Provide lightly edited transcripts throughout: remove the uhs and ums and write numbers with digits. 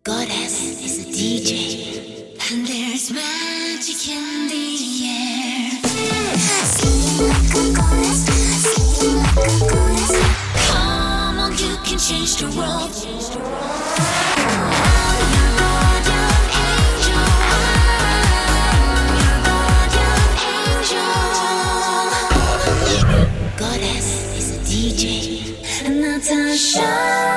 Goddess is a DJ, and there's magic in the air. Singing like a goddess, singing like a goddess. Come on, you can change the world. I'm your guardian angel. I'm your guardian angel. Goddess is a DJ, and Natasha.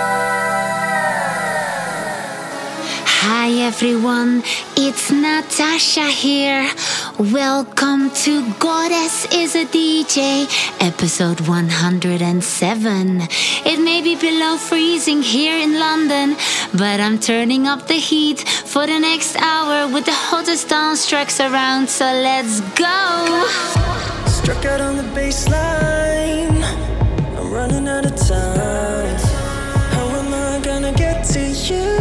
Hi everyone, it's Natasha here. Welcome to Goddess is a DJ, episode 107. It may be below freezing here in London, but I'm turning up the heat for the next hour with the hottest dance tracks around, so let's go! Struck out on the baseline, I'm running out of time. How am I gonna get to you?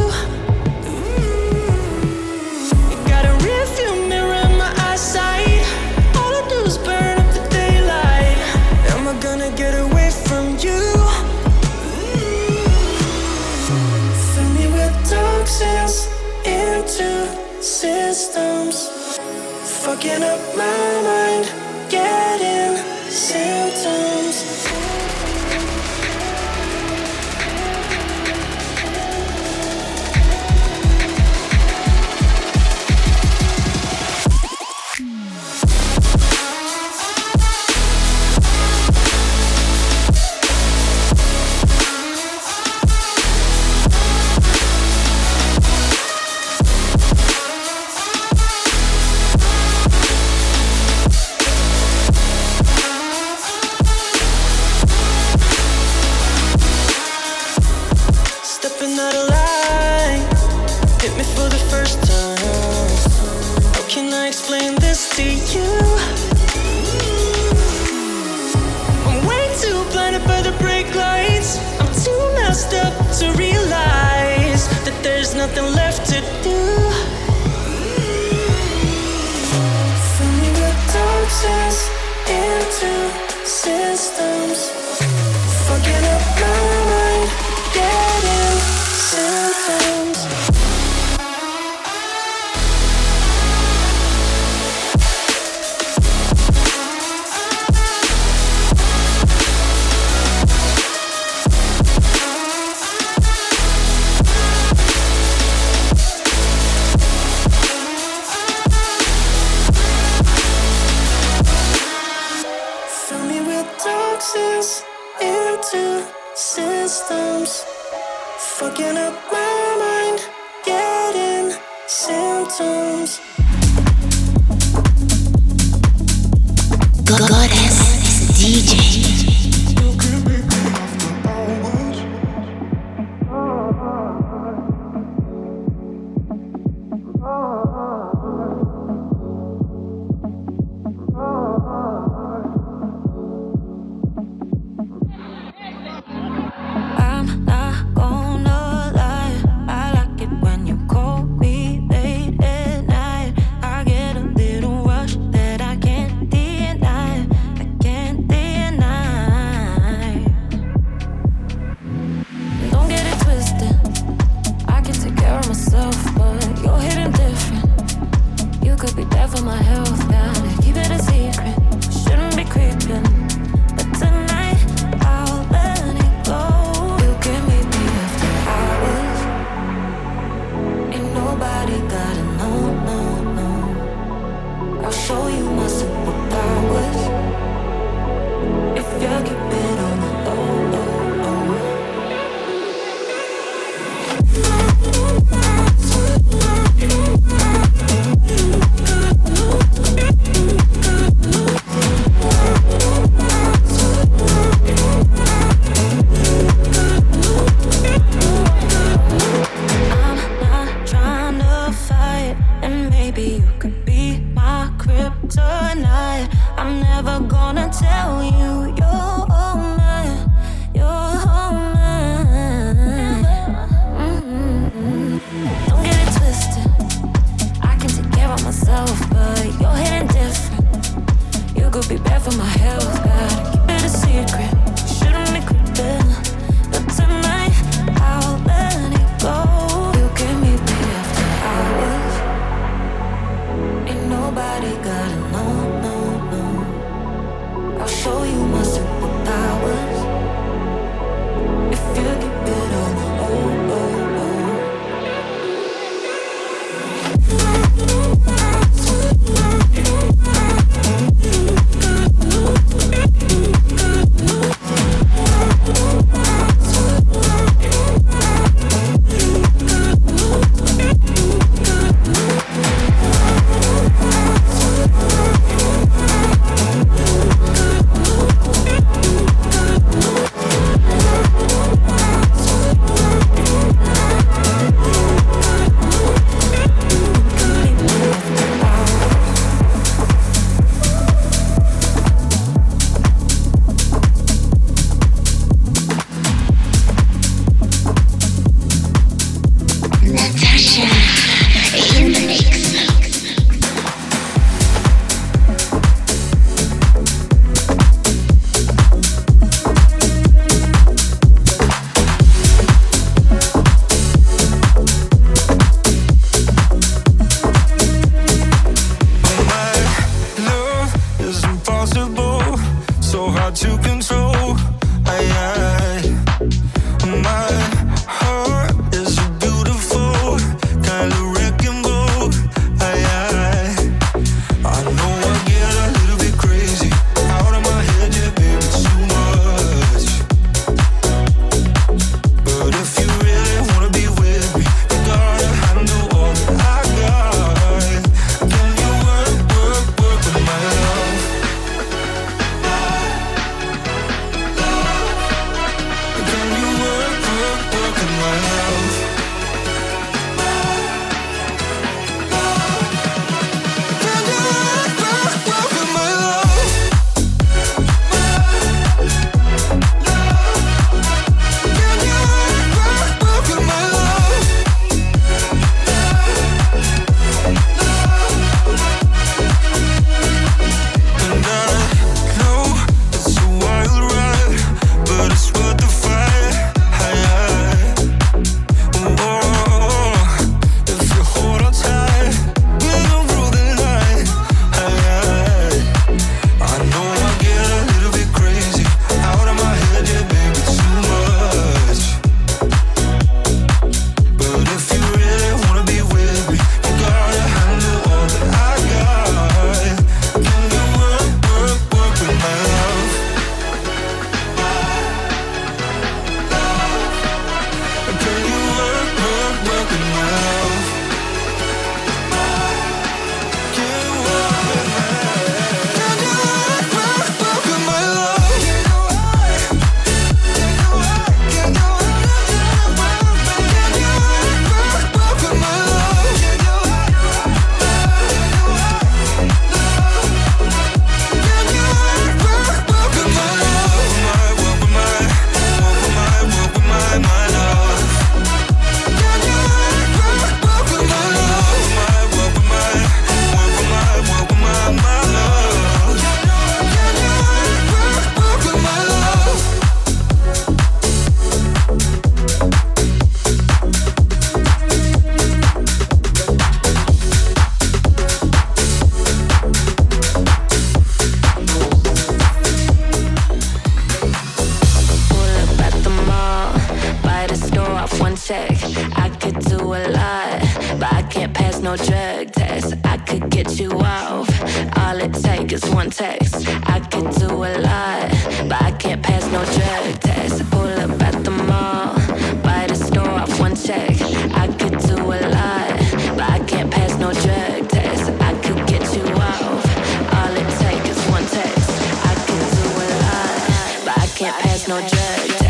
All I do is burn up the daylight. Am I gonna get away from you? Fill me with toxins into systems, fucking up my mind, getting symptoms. To realize that there's nothing left to do. Fill me with toxins into systems, fucking up my mind, getting symptoms. Into systems, fucking up my mind, getting symptoms. Goddess is a DJ. Tonight, I'm never gonna tell you you're lot, but I can't pass no drug test. I could get you off, all it takes is one text. I could do a lot, but I can't pass no drug test. Pull up at the mall, buy the store off one check. I could do a lot, but I can't pass no drug test. I could get you off, all it takes is one text. I could do a lot, but I can't pass no drug test.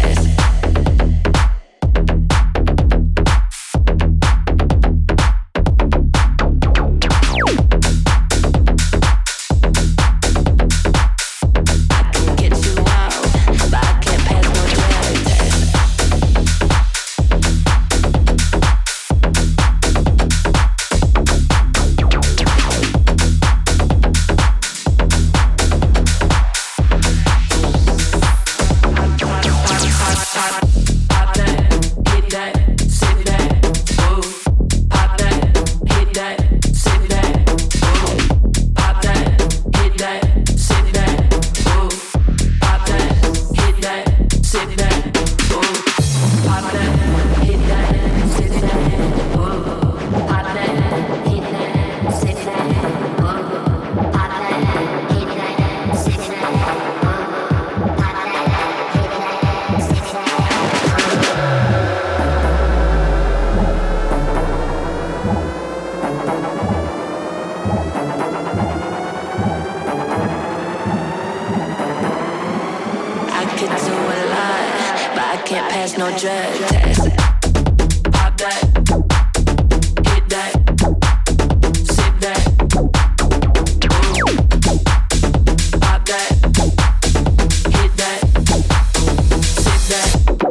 No drug test. Pop that, hit that, sip that. Pop that, hit that, sip that.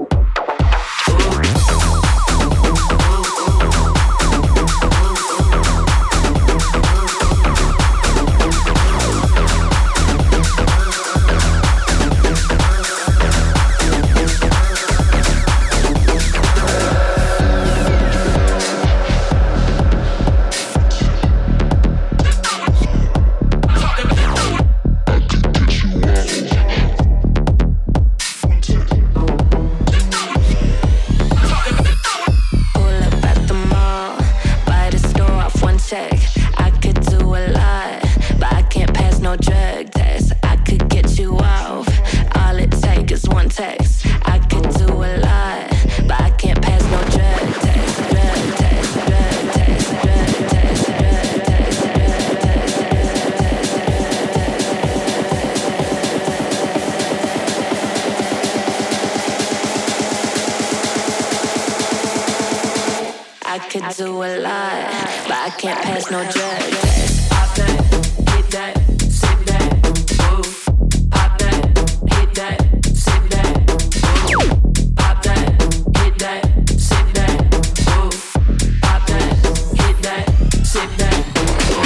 Do a lot, but I can't pass no drug test. Pop that, hit that, sip that, ooh. Pop that, hit that, sip that, ooh. Pop that, hit that, sip that, ooh. Pop that, hit that, sip that, ooh.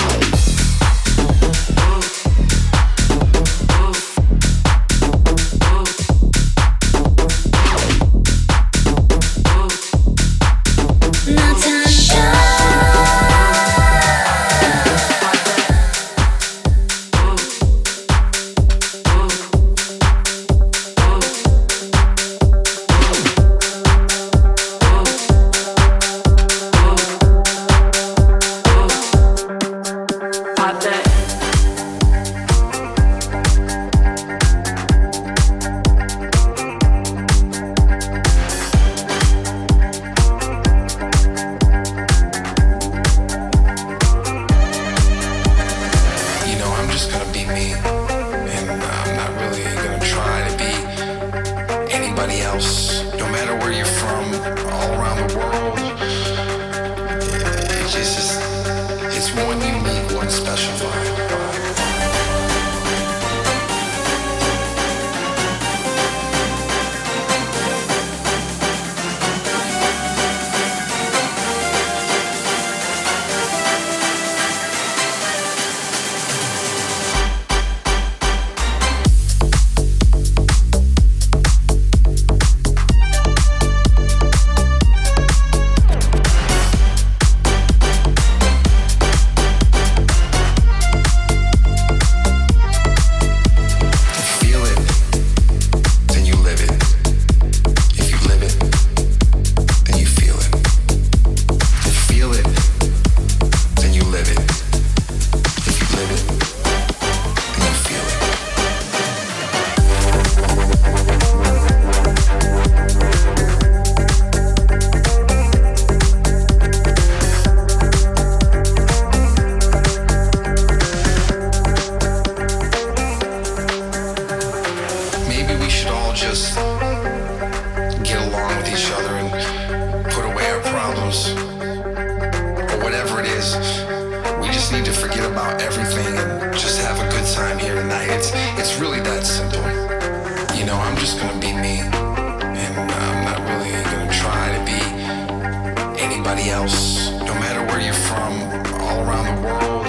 just need to forget about everything and just have a good time here tonight. It's really that simple. You know, I'm just gonna be me, and I'm not really gonna try to be anybody else. No matter where you're from, all around the world,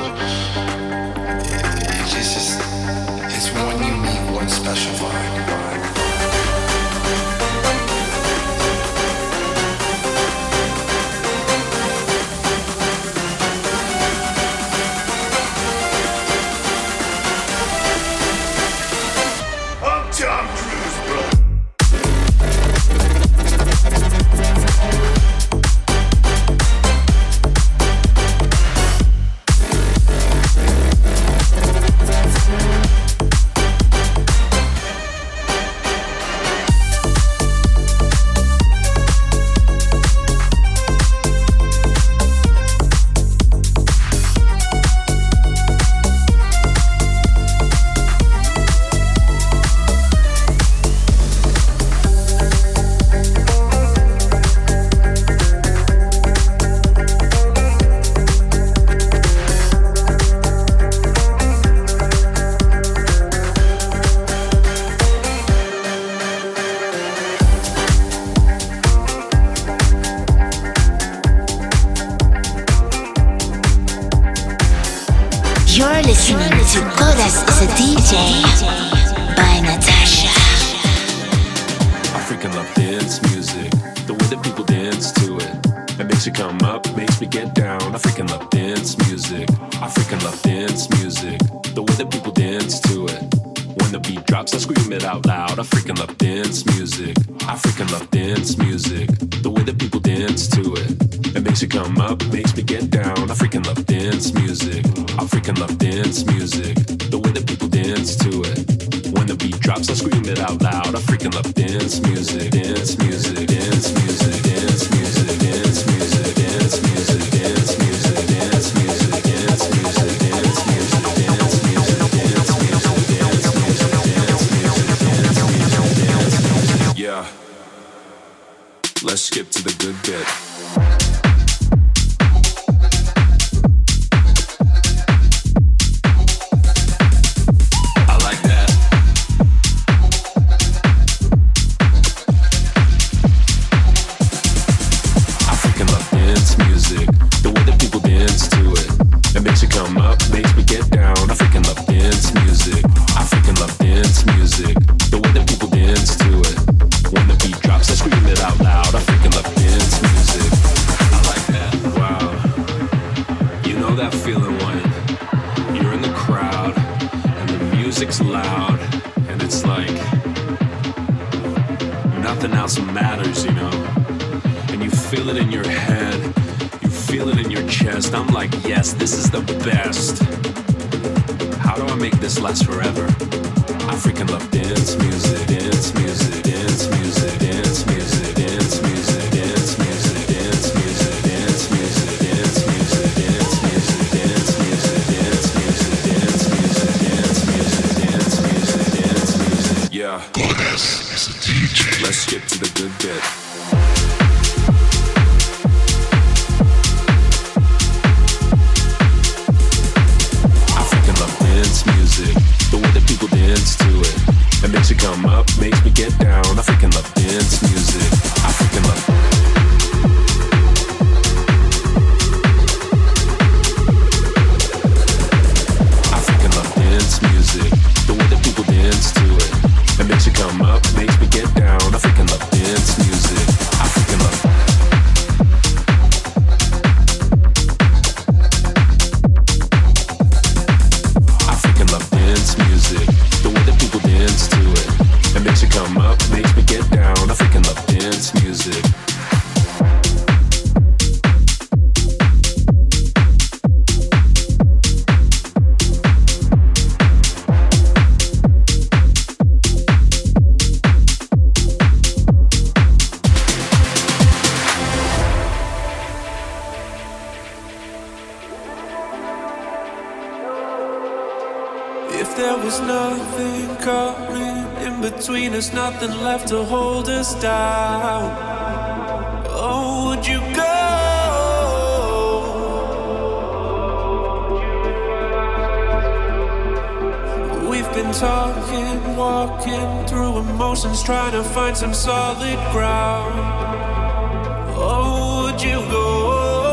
it's one unique, one special vibe. You're listening to Goddess is a DJ by Natasha. I freaking love dance music, the way that people dance to it. It makes you come up, makes me get down. I freaking love dance music. I freaking love dance music, the way that people dance to it. When the beat drops, I scream it out loud. I freaking love dance music. I freaking love dance music, the way that people dance to it. It makes you come up, makes me get down. I freaking love dance music. I freaking love dance music, the way that people dance to it. When the beat drops, I scream it out loud. I freaking love dance music, dance music, dance music, dance music, dance music, dance music, dance music, dance music, dance music, dance music, dance music, dance music, dance music, dance music. Yeah. Let's skip to the good bit. I'm like, yes, this is the best. How do I make this last forever? I freaking love dance music, dance music, dance music, dance music, dance music, dance music, dance music, dance music, dance music, dance music, dance music, dance music, dance music, dance music, dance music, dance music. Yeah. Goddess is a DJ. Let's skip to the good bit. The way that people dance to it. It makes you come up, makes me get down. I freaking love dance music. I freaking love. I freaking love dance music. The way that people dance to it. It makes you come up, makes me get down. I freaking love dance music. I freaking love. The way that people dance to it. It makes you come up, makes me get down. I freaking love dance music. If there was nothing coming in between us, nothing left to hold us down, oh, would you go? been talking, walking through emotions, trying to find some solid ground. Oh, would you go?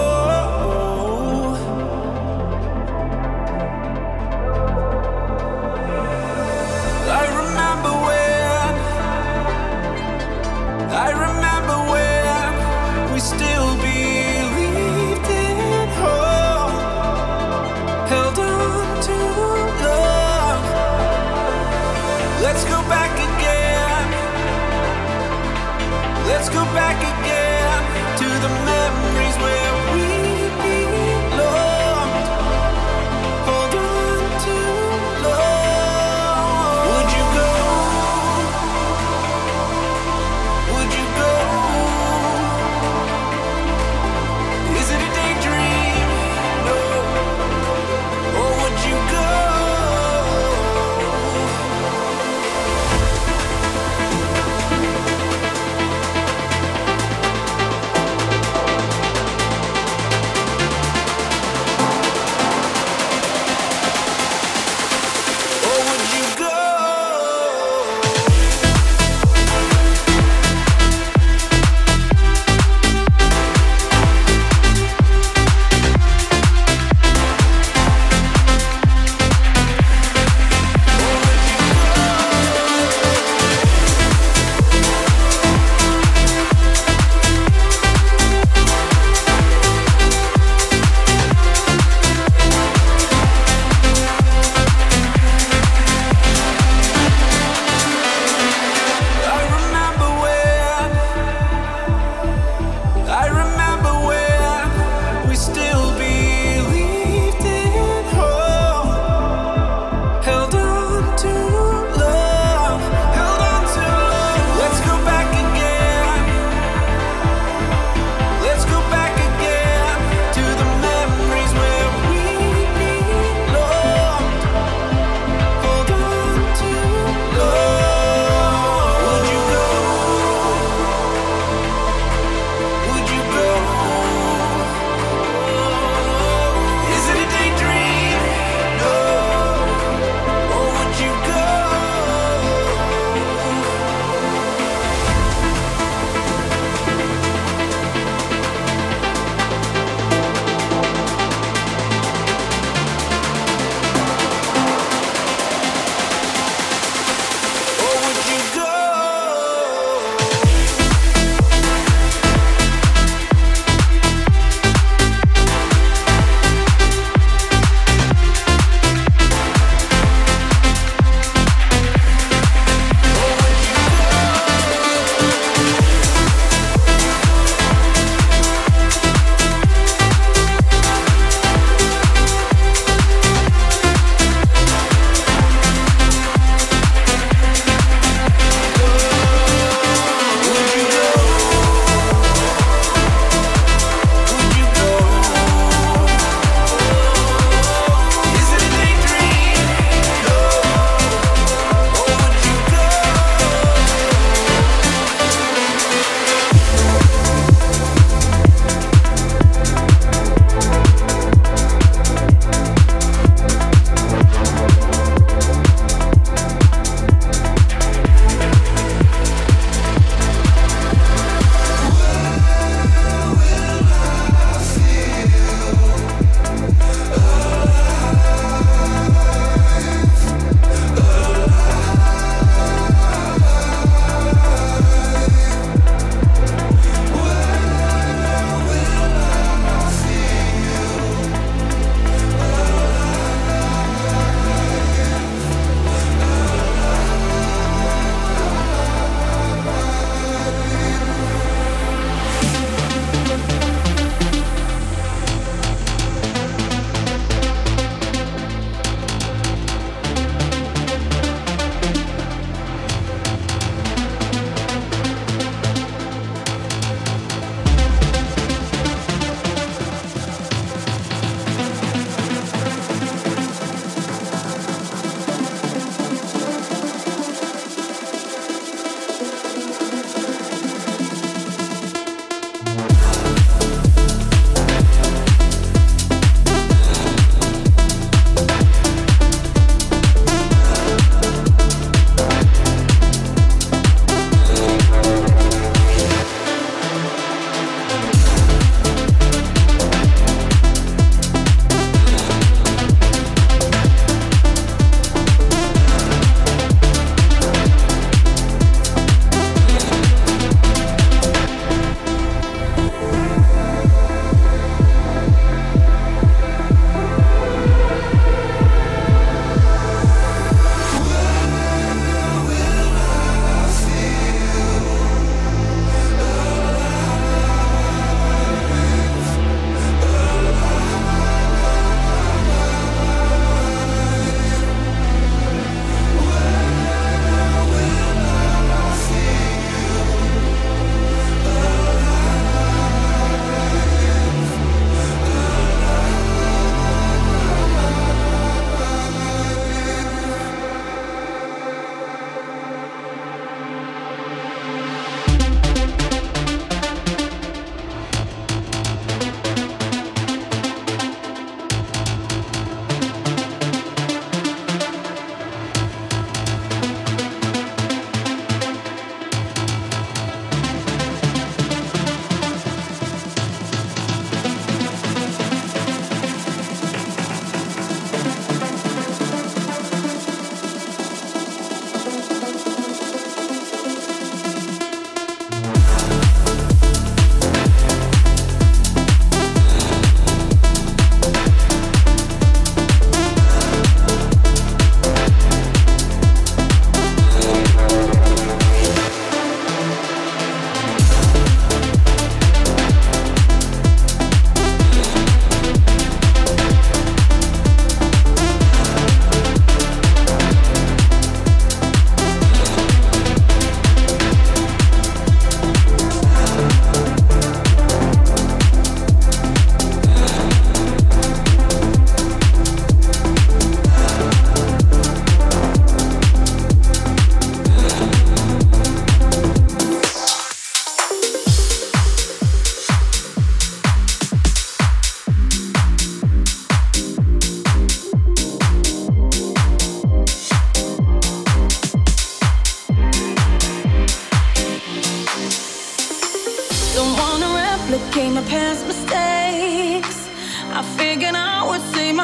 I remember when we still believed in hope, held on to love. Let's go back again. Let's go back again to the memories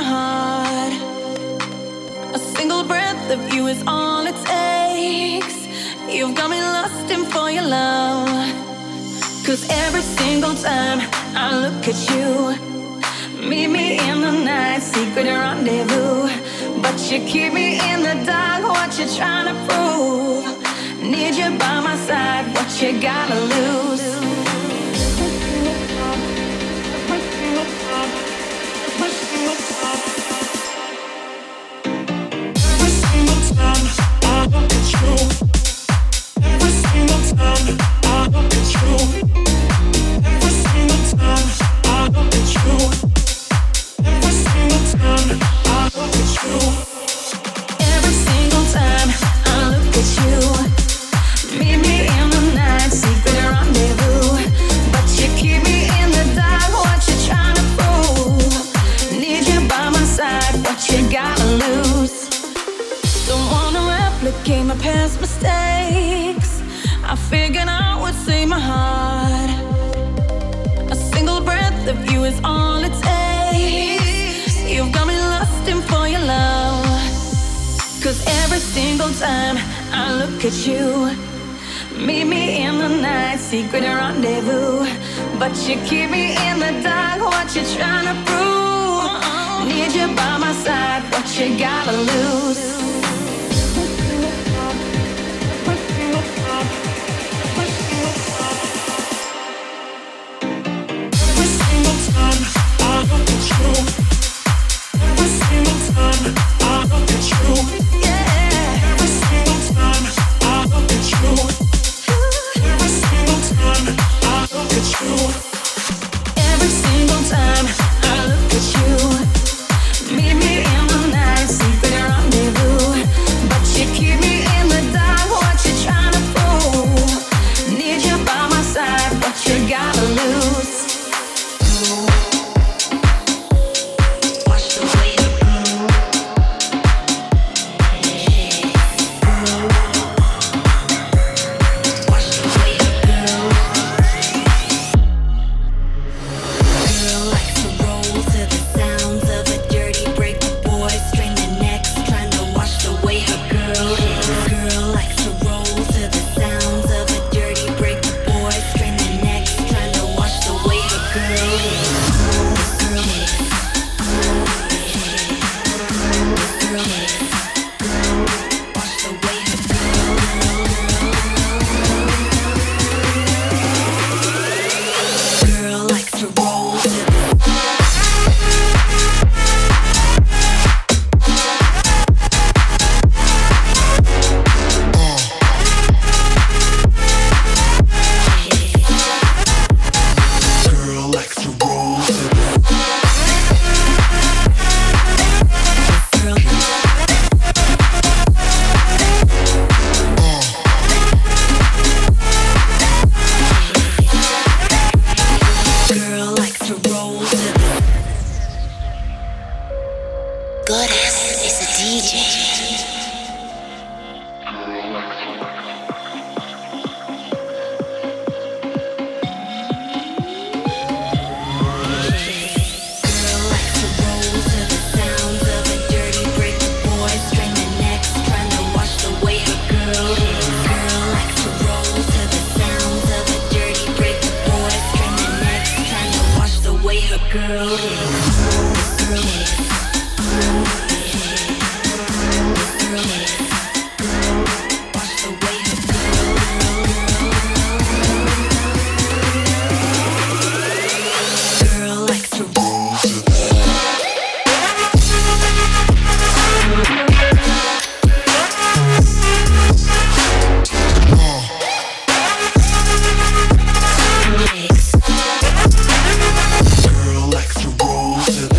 my heart. A single breath of you is all it takes. You've got me lost in for your love. 'Cause every single time I look at you, meet me in the night, secret rendezvous. But you keep me in the dark, what you trying to prove? Need you by my side, what you gotta lose? Every single time I look at you, every single time I look at you, every single time I look at you, every single time I look at you, every single time I look at you, meet me in the night, secret rendezvous. But you keep me in the dark, what you trying to prove? Need you by my side, what you gotta lose? Don't wanna replicate my past mistakes. I figured I would save my heart. A single breath of you is all it takes. You've got me lost in for your love. 'Cause every single time I look at you, meet me in the night, secret rendezvous. But you keep me in the dark, what you trying to prove? Need you by my side, what you gotta lose? Every single time I look at you, every single time I look at you, yeah. Every single time I look at you, every single time I look at you, every single time I look at you, meet me in the night, secret rendezvous. But you keep me in the dark, what you trying to prove? Need you by my side, what you gotta lose? Watch the way you watch the way you girl likes to roll to the sounds of a dirty breaker boy, string the necks, trying to watch the way her girl likes to roll to the sounds of a dirty breaker boy, string the necks, trying to watch the way her girl watch the way her girl likes to roll to the girl likes to roll to the girl likes to roll to the Goddess is a DJ. girl likes to roll to the sounds of a dirty breaker boy, string the necks, trying to watch the way her girl likes to roll to the sounds of a dirty breaker boy, string the necks, trying to watch the way her girl watch the way her girl likes to roll to the girl likes to roll to the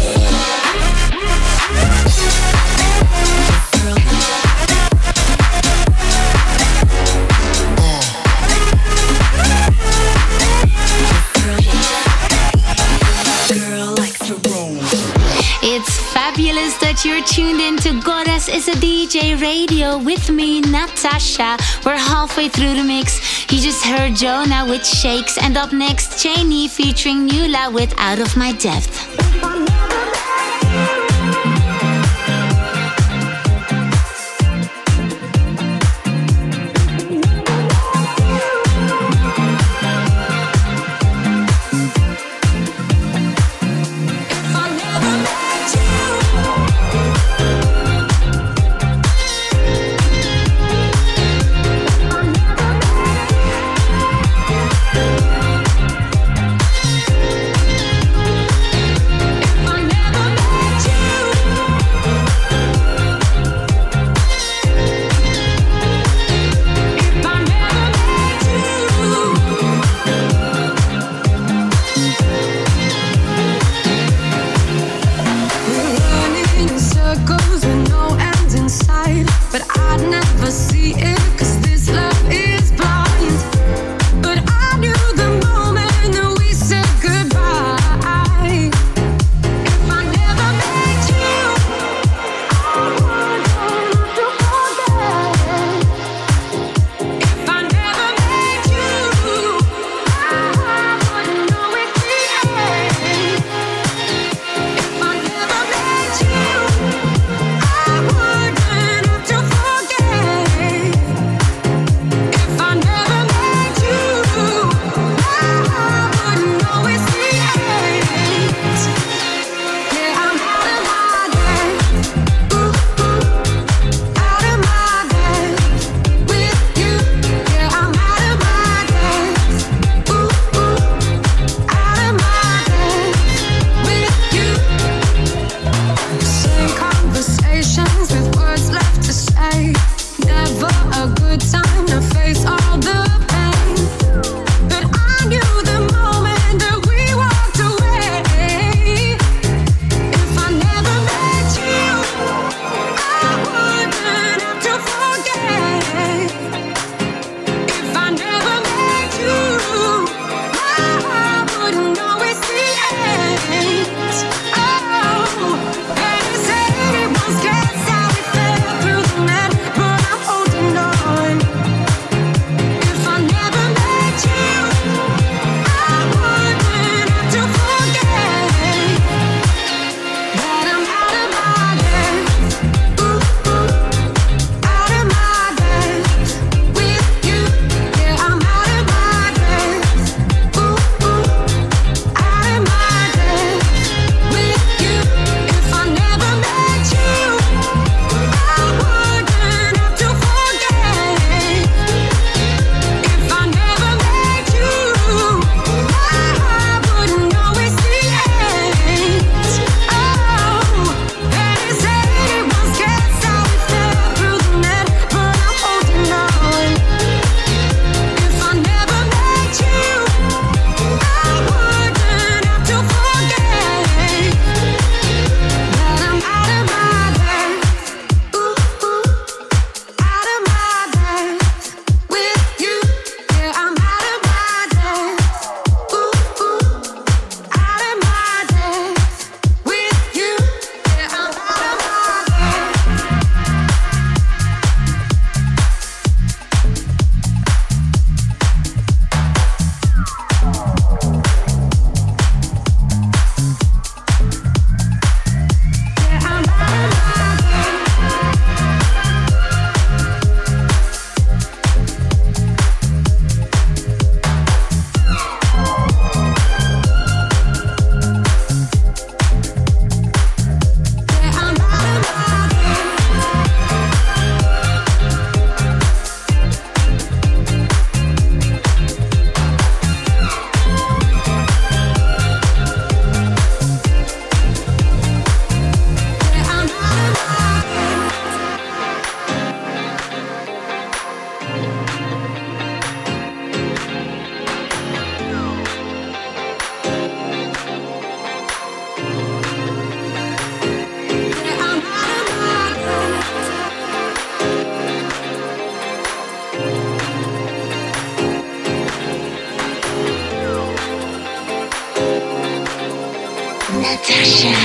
girl likes to roll. It's fabulous that you're tuned in to Goddess is a DJ Radio with me, Natasha. We're halfway through the mix. You just heard Jonah with Shakes, and up next, Cheney featuring Nula with Out of My Depth.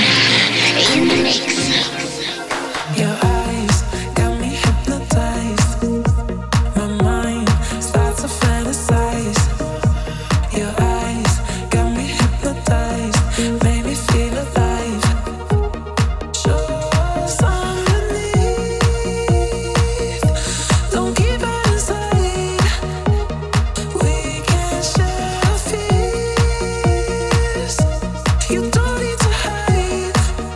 in the mix. Your eyes got me hypnotized. My mind starts to fantasize. Your eyes got me hypnotized. Made me feel alive. Show us underneath. Don't keep it inside. We can share fears. You don't need to hide.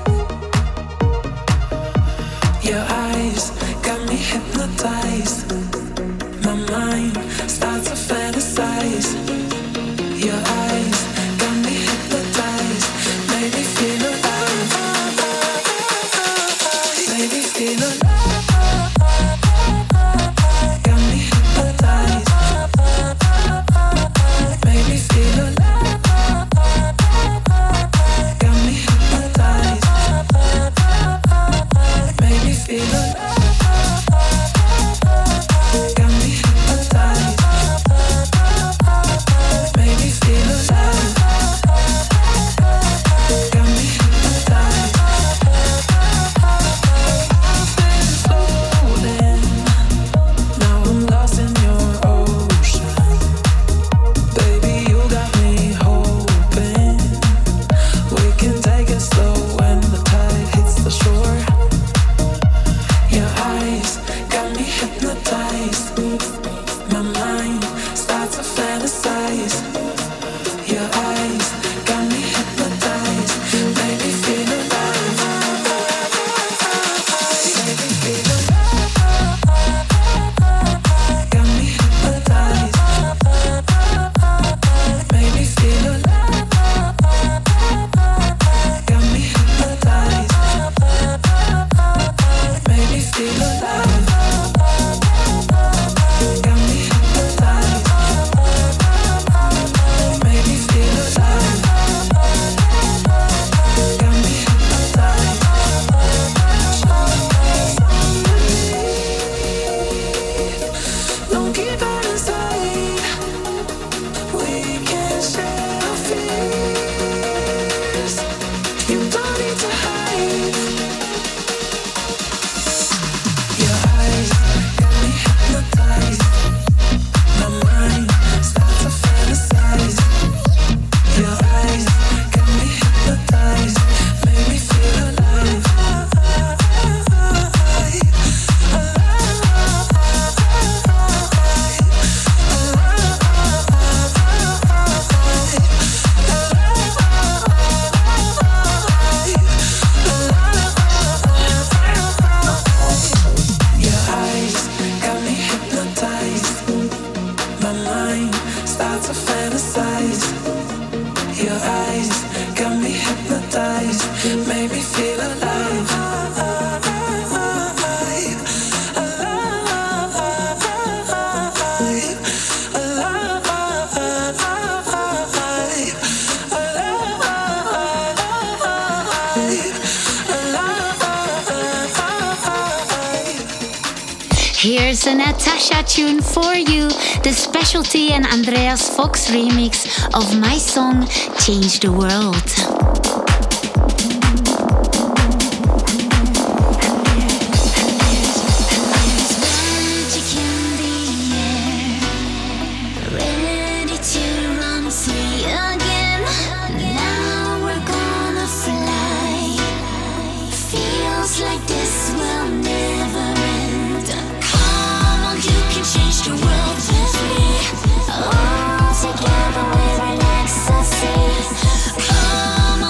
Your eyes got me hypnotized. My mind starts to fantasize. Your eyes got me hypnotized. Made me feel alive. Made me feel alive. Got me hypnotized. Made me feel alive. Got me hypnotized. Made me feel alive. Got me hypnotized. Made me feel alive. Got me hypnotized. I've been floating. Now I'm lost in your ocean. Baby, you got me hoping we can take it slow when the tide hits the shore. Your eyes got me hypnotized. My mind starts to fantasize. Your eyes got me hypnotized. Made me feel alive. Made me feel alive. Got me hypnotized. Made me feel alive. Got me hypnotized. Made me feel alive. Got me hypnotized. Made me feel alive. Got me hypnotized. Don't keep it inside. We can share fears. You don't need to hide. Your eyes got me hypnotized. My mind starts to fantasize. Your eyes got me hypnotized. Made me feel alive. Your eyes got me hypnotized. My mind starts to fantasize. Your eyes got me hypnotized. Made me feel alive. Here's a Natasha tune for you, the Specialty and Andreas Fox remix of my song Change the World. Ready to run free again. Now we're gonna fly. Feels like this will never end. Come on, you can change the world with me. All together we relax and see. Come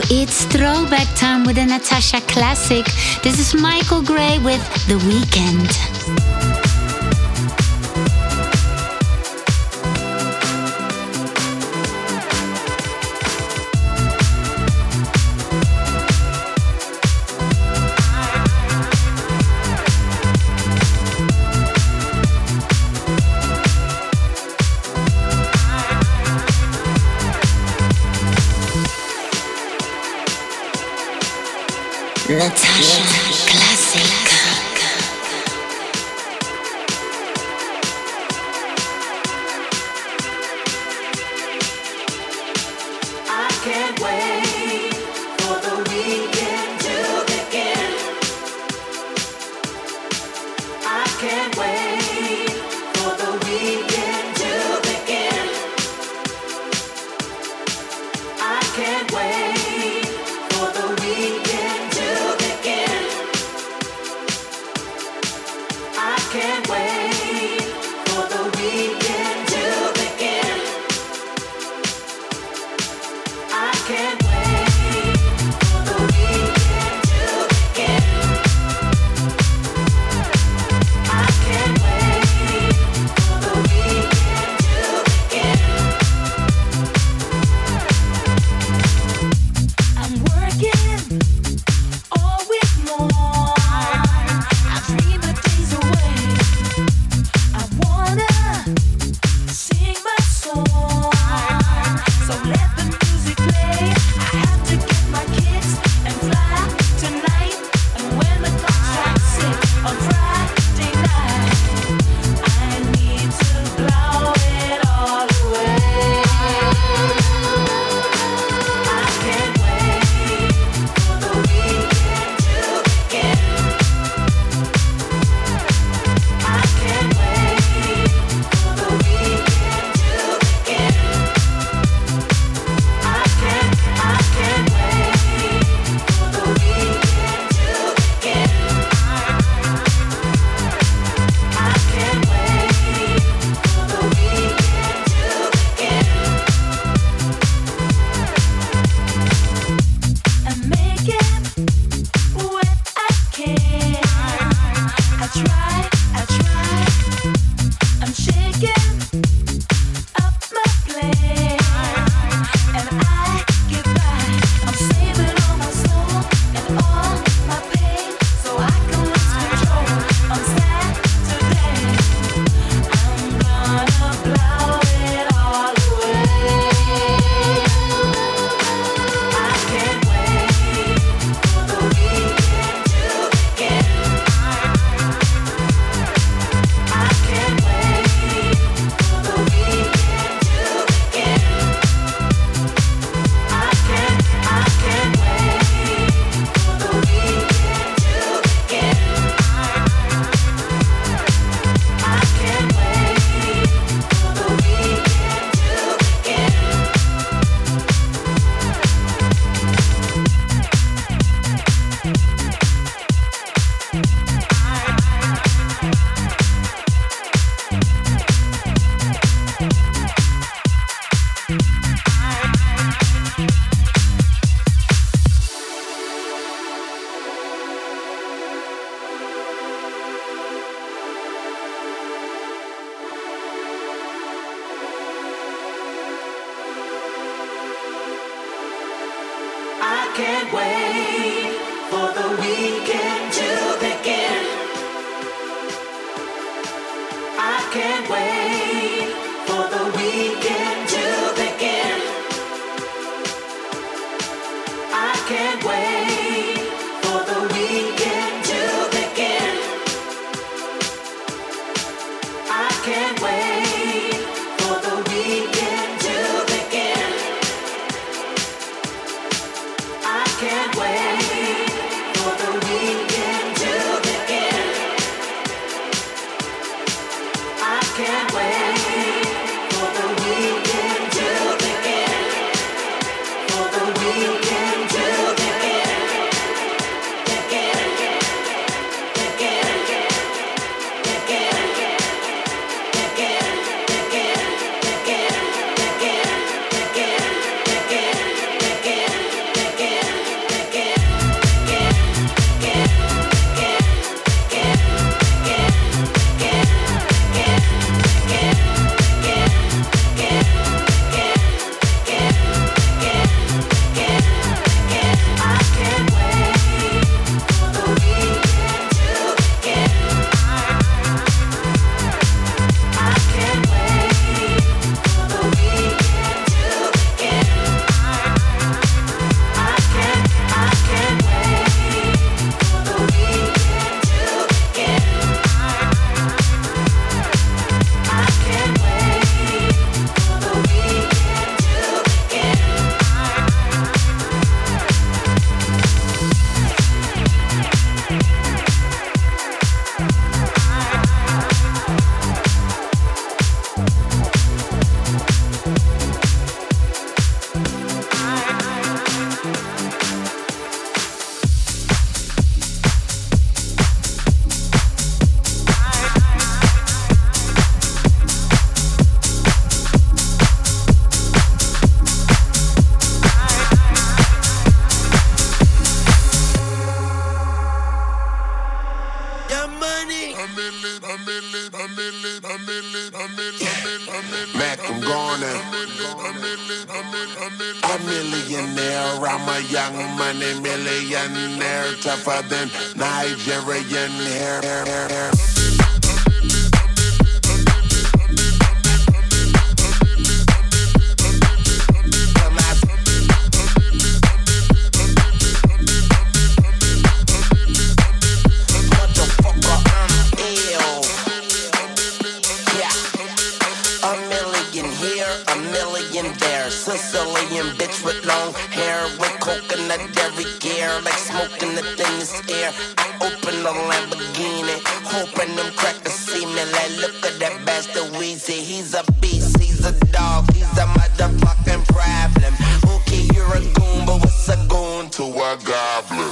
It's throwback time with a Natasha classic. This is Michael Gray with The Weeknd. Natasha Classic. I can't wait for the weekend to begin. I can't wait for the weekend to begin. I can't wait for the weekend to begin. I can't wait for the weekend to begin. I can't wait for the weekend to begin. I can't wait for the weekend to begin. I'm working all week long. I dream of days away. I wanna sing my song. So let the music play. I have to get my kids and fly tonight. And when the clock strikes 6 on Friday night, I need to blow it all away. I can't wait for the weekend to begin. I can't wait for the weekend to begin. I can't wait for the weekend to begin. I can't wait for the weekend to begin. I'm making what I can. I try. I'm shaking up my plate, and I get by. I'm saving all my soul and all my pain, so I can lose control on Saturday. I'm gonna blow it all away. I can't wait for the weekend to begin. I can't wait for the weekend to begin. I can't wait for the weekend to begin. I can't wait for the weekend to begin. I can't wait for the weekend to begin. I can't wait for the weekend to begin. I can't wait for the weekend to begin. I can't wait for the weekend to begin. I can't wait for the weekend to begin. I can't wait for the weekend to begin. For the weekend to begin. Begin. Mac, I'm going in. A millionaire, I'm a young money millionaire, tougher than Nigerian hair. Sicilian bitch with long hair, with coconut dairy gear, like smoking the thing is air. I open the Lamborghini, hoping them crackers see me. Like, look at that bastard Weezy, he's a beast, he's a dog, he's a motherfucking problem. Okay, you're a goon, but what's a goon to a goblin?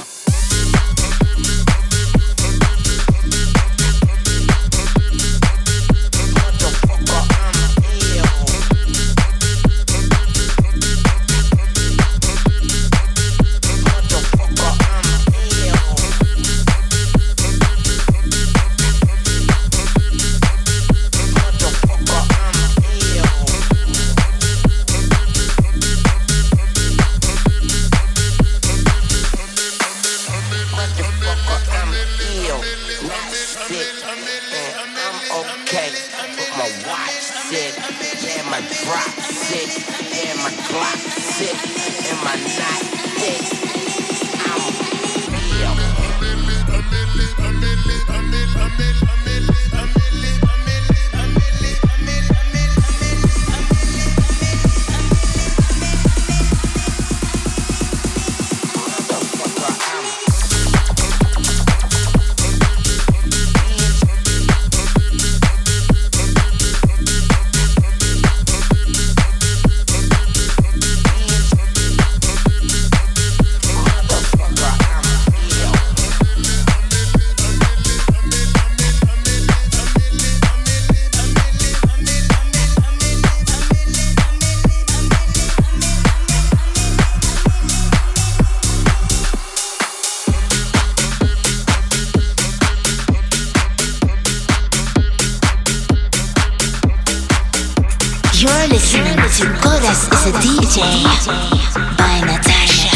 You're listening to Goddess is a DJ by Natasha.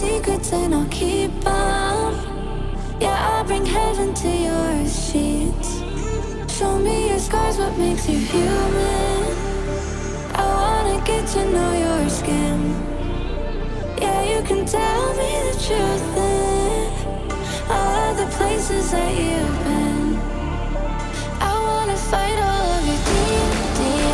secrets and I'll keep them. Yeah, I'll bring heaven to your sheets. Show me your scars, what makes you human. I wanna get to know your skin. Yeah, you can tell me the truth in all of the places that you've been. I wanna fight all of your demons.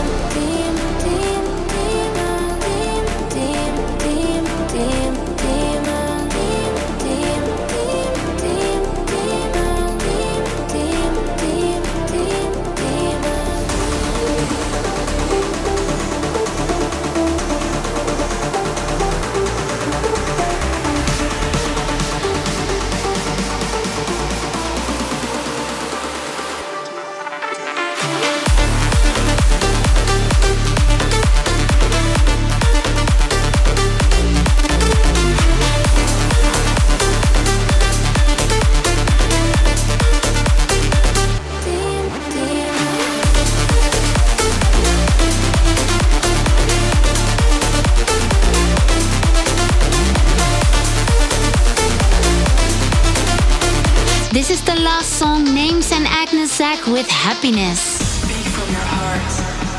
This is the last song, Names and Agnes Zach with Happiness. Speak from your heart.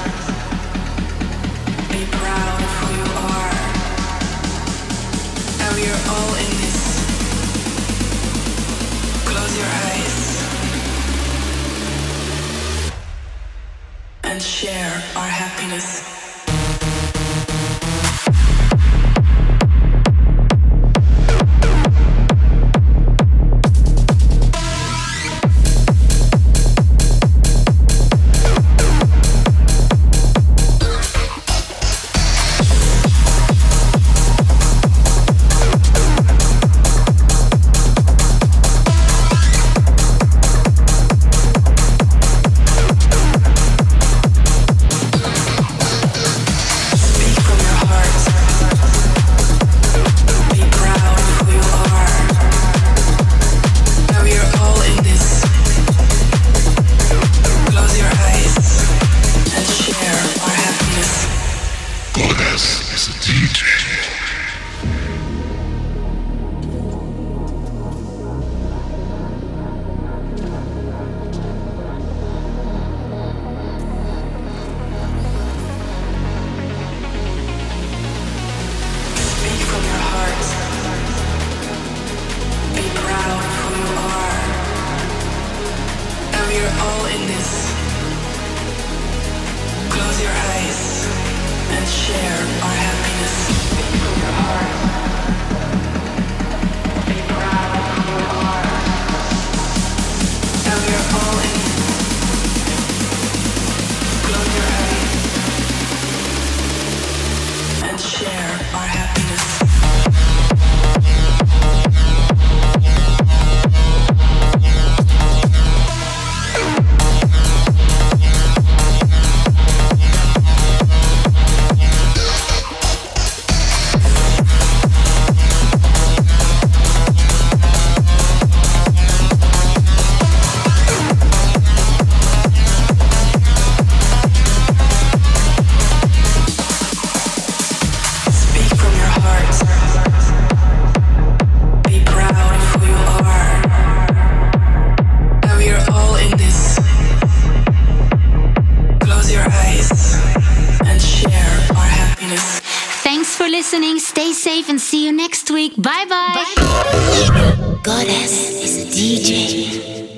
Be proud of who you are. Now you're all in this. Close your eyes and share our happiness. Stay safe and see you next week. Bye bye. Goddess is a DJ.